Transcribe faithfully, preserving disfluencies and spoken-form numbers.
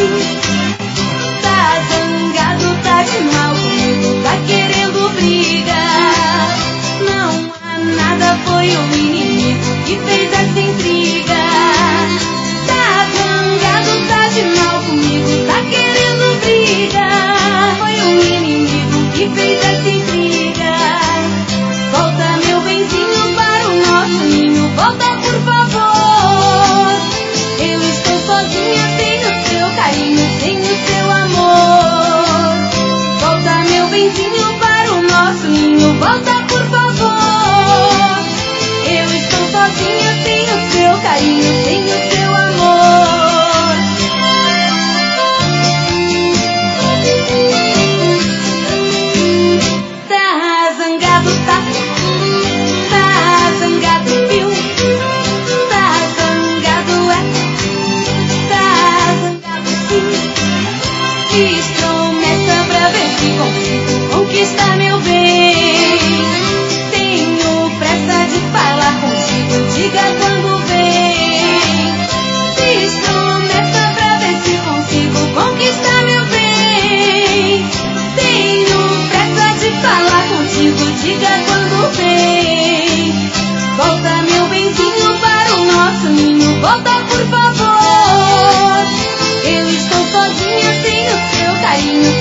Tá zangado, tá de mal comigo, tá querendo briga. Não há nada, foi o inimigo que fez essa intriga. Tá zangado, tá de mal comigo, tá querendo briga. Foi o inimigo que fez essa intriga. Volta, meu benzinho, para o nosso ninho, volta por favor. Eu estou sozinha sem o seu carinho, sem o seu amor. Volta, meu benzinho, para o nosso ninho, volta por favor. Eu estou sozinha sem o seu carinho, sem o seu amor. Tá zangado, tá? Tá zangado, viu? Tá zangado, é? Tá zangado, sim. Fiz promessa pra ver se consigo conquistar meu bem. Tenho pressa de falar contigo, diga quando vem. Fiz promessa pra ver se consigo conquistar meu bem. Tenho pressa de falar contigo, diga quando vem. Volta, meu benzinho, para o nosso ninho, volta por favor. Eu estou sozinha sem o seu carinho,